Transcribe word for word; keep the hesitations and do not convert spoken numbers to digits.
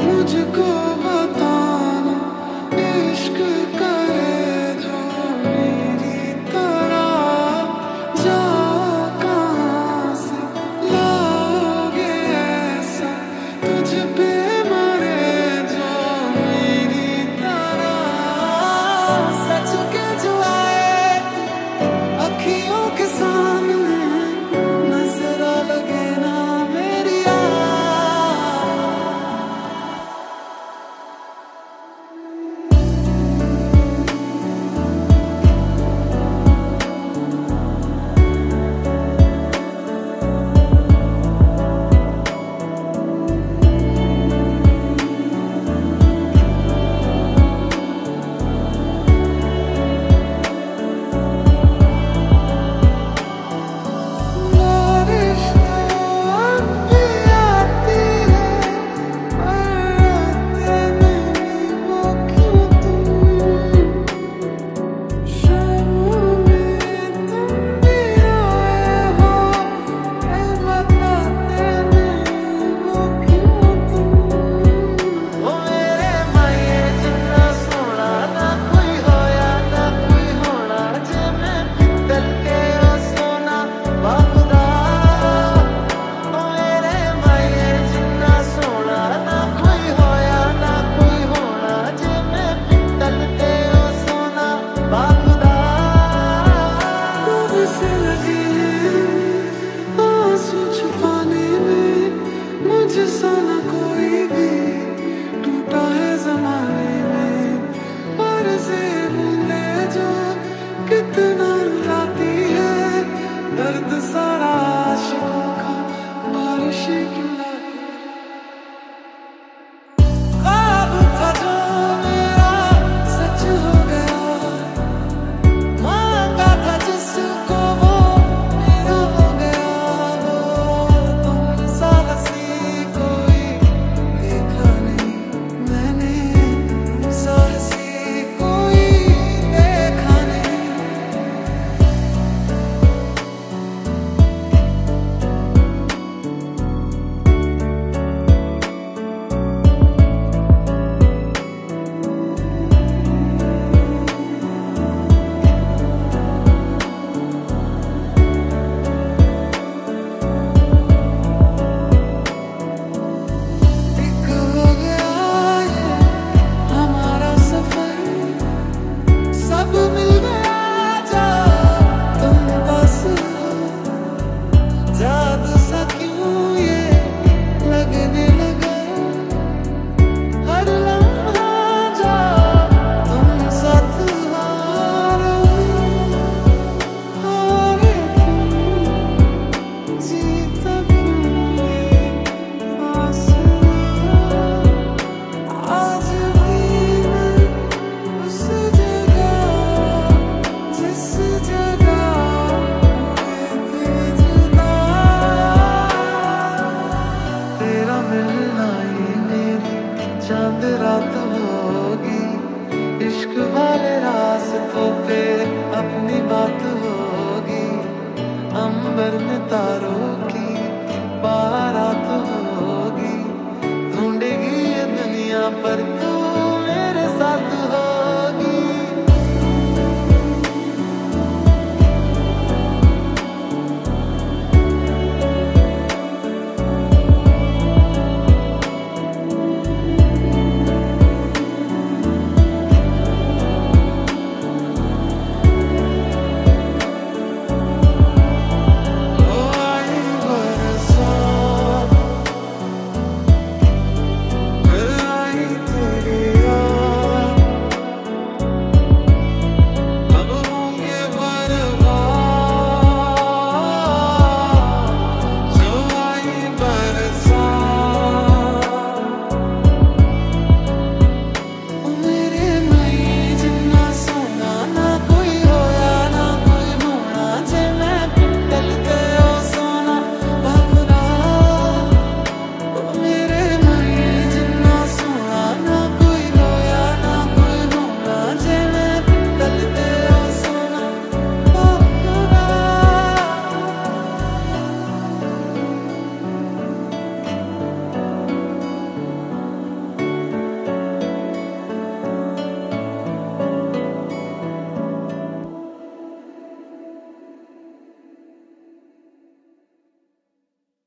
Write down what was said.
मुझको बताना इश्क करे जो मेरी तरह, जा कहाँ से लाओगे ऐसा तुझ पे मरे जो मेरी तरह। सच के जो आए तू अखियों के सामने, नजरा लगे ना मेरी यार। बारिश तो अब भी आती है, पर आते नहीं वो क्यों तुम। शामों में तुम भी रोए हो, पर बताते नहीं वो क्यों तुम। ओ मेरे माये जिन्ना सोना ना कोई होया ना कोई होना, जे मैं पित्तल के ओ सोना बाबूदा। ओ मेरे माये जिन्ना सोना ना कोई होया ना कोई होना, जे मैं पित्तल के ओ सोना बाबूदा। तुझसे लगी है आंसू छुपाने में, मुझसा न कोई भी टूटा है जमाने में। पर से बूंदे जो कितना रुलाती है, दर्द सारा आशिकों का बारिशें क्यों लाती है। ख्वाब था जो मेरा सच हो गया, मांगा था जिसको वो मेरा हो गया। वो तुम सा हंसी कोई देखा नहीं मैंने, तुम सा हंसी कोई देखा नहीं। एक हो गया ये हमारा सफर, सब मिल गया जा तुम बस हो। जादू सा क्यों ये लगने लगा, हर लम्हा जा तुम साथ हो। हारे तुम जीता क्यों ये फासला। आज भी मैं उस जगह जिस जगह हुए थे जुदा। तेरा मिलना ही मेरी चांद रात होगी, इश्क वाले रास्तों पे अपनी बात होगी। अंबर में तारों की बारात होगी, ढूंढेगी ये दुनिया पर